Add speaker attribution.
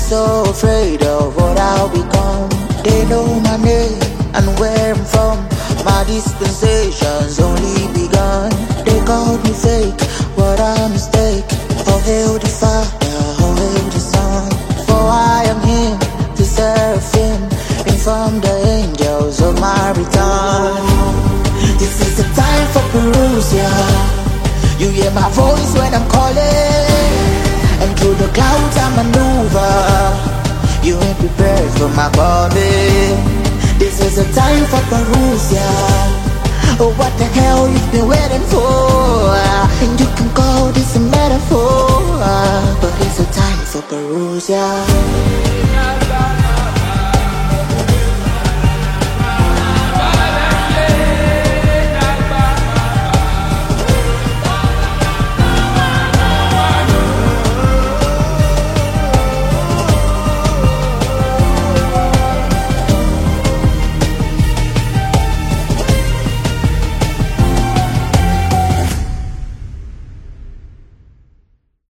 Speaker 1: so afraid of what I'll become. They know my name and where I'm from. My dispensation's only begun. They called me fake, what a mistake. Oh hail the Father, oh hail the Son. For I am him, the seraphim, informed the angels of my return. This is the time for Perusia. You hear my voice when I'm calling, and through the clouds I maneuver. You ain't prepared for my coming. This is a time for Perusia. Oh, what the hell you've been waiting for? And you can call this a metaphor, but it's a time for Perusia.